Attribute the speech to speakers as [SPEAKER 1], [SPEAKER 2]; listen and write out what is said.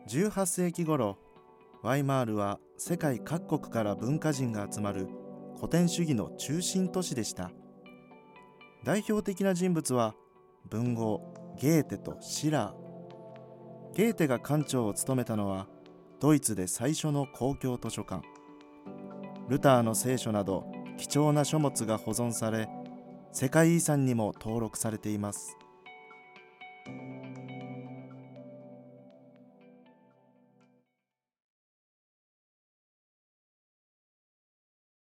[SPEAKER 1] 18世紀頃、ワイマールは世界各国から文化人が集まる古典主義の中心都市でした。代表的な人物は文豪ゲーテとシラー。ゲーテが館長を務めたのはドイツで最初の公共図書館。ルターの聖書など貴重な書物が保存され、世界遺産にも登録されています。